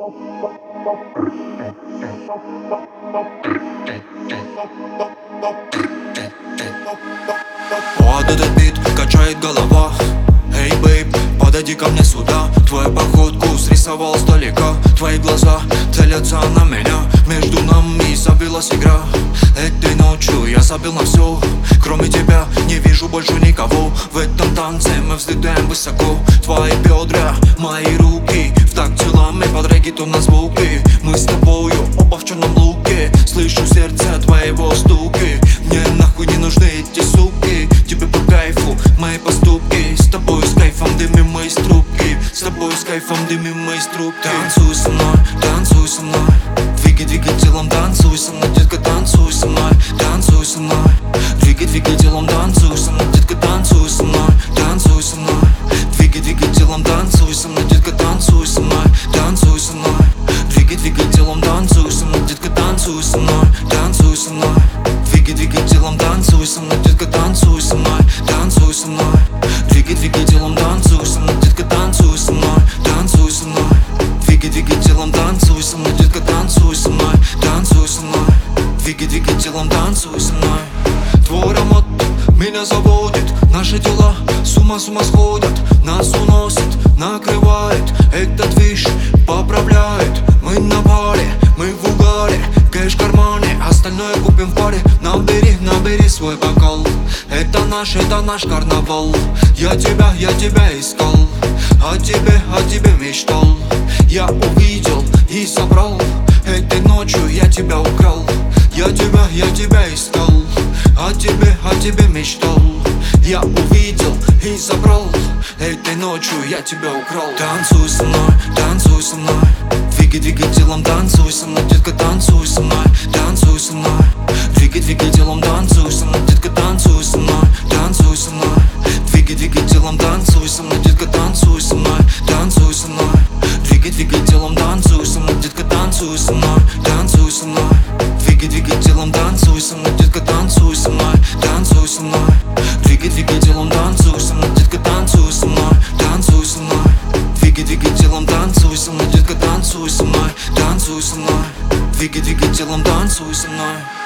Под этот бит качает голова. Эй, бейб, подойди ко мне сюда. Твою походку срисовал сдалека. Твои глаза целятся на меня. Между нами завелась игра. Этой ночью я забил на все. Кроме тебя не вижу больше никого. В этом танце мы взлетаем высоко. Твои бедра, мои руки в такт телами под реггетон на звуки. Мы с тобою оба в черном луке. Слышу сердце твоего стуки. Мне нахуй не нужны эти суки. Тебе по кайфу мои поступки. С тобой с кайфом дымим мы из трубки. С тобой с кайфом дымим мы из трубки. Танцуй со мной, танцуй со мной. Двигай, двигай телом, танцуй со мной, детка, танцуй со мной. Танцуй со мной. Двигай, двигай телом, танцуй со мной, детка, танцуй со мной. Танцуй со мной. Двигай, двигай телом, танцуй со мной, детка, танцуй со мной. Танцуй со мной. Двигай, двигай телом, танцуй со мной, детка, танцуй со мной. Танцуй со мной. Двигай, двигай телом, танцуй со мной, детка, танцуй со мной. Танцуй со мной. Двигай, двигай телом, танцуй со мной, детка, танцуй со мной. Танцуй со мной. Двигай, двигай телом, танцуй со мной, детка, танцуй со мной. Танцуй со мной. Двигай, двигай телом, танцуй со мной. Твой аромат меня заводит. Наши дела с ума сходят. Нас уносит, накрывает. Этот движ поправляет. Мы на паре, мы в угаре. Кэш в кармане, остальное купим в паре. Набери свой бокал. Это наш карнавал. Я тебя искал. О тебе мечтал. Я увидел и собрал. Этой ночью я тебя украл. Я тебя искал. О тебе мечтал. Я увидел и забрал. Этой ночью я тебя украл. Танцуй со мной, танцуй со мной. Двигай, двигай телом, танцуй со мной, детка, танцуй со мной. Танцуй со мной. Двигай, двигай телом, танцуй со мной, детка, танцуй со мной. Танцуй со мной. Двигай, двигай телом, танцуй со мной, детка, танцуй со мной. Танцуй со мной. Двигай, двигай телом, танцуй со мной, детка, танцуй со мной. Танцуй со мной. Двигай, двигай телом, танцуй со мной, детка, танцуй со мной. Танцуй со мной. Двигай, двигай телом, танцуй со мной, детка, танцуй со мной. Танцуй со мной. Двигай, двигай телом, танцуй со мной, детка, танцуй со мной. Танцуй со мной. Двигай, двигай телом, танцуй со мной.